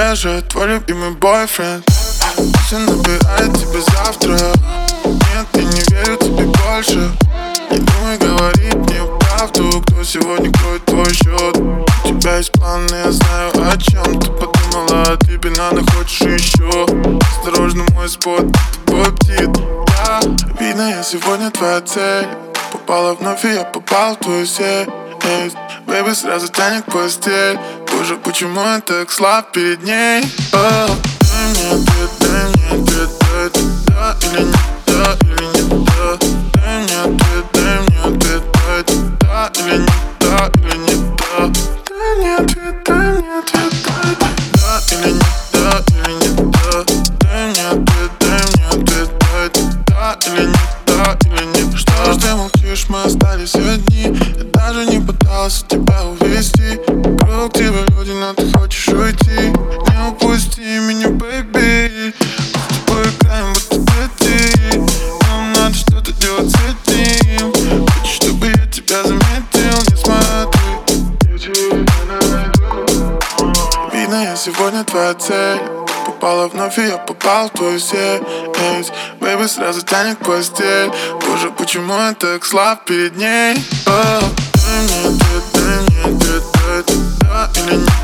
я же твой любимый бойфренд. Все набирает тебя завтра. Нет, я не верю тебе больше. Не думай говорить мне правду. Кто сегодня кроет твой счет? У тебя есть планы, я знаю о чем ты подумала. Тебе надо, хочешь еще. Осторожно, мой спот, твой птит. Видно, я сегодня твоя цель. Попала вновь, и я попал в твою сеть. Бэйби, сразу тянет к постель. Боже, почему я так слаб перед ней? Дай мне ответ, дай мне ответ. Да или нет, да или нет, да. Дай мне ответ, дай мне ответ. Да или нет, да или нет, да. Дай мне ответ, дай мне ответ. Да или нет, да или нет, да. Дай мне ответ, дай мне ответ. Да или нет, да или нет. Что ж ты молчишь, мы остались одни. Я даже не пытался тебя увести. Вокруг тебя люди, но ты хочешь уйти. Не упусти меня, бэйби. Мы с тобой играем, будто дети. Нам надо что-то делать с этим. Хочу, чтобы я тебя заметил, не смотри. Я тебя найду. Видно, я сегодня твоя цель. Попала вновь, и я попал в твою сеть. Бэйби, сразу тянет к постель. Боже, почему я так слаб перед ней? Дай мне ответ, дай мне ответ. Да или нет?